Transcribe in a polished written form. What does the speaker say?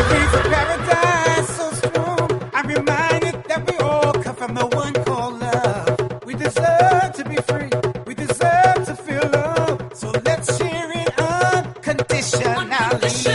Breeze of paradise so strong. I'm reminded that we all come from the one called love. We deserve to be free. We deserve to feel love. So let's share it unconditionally.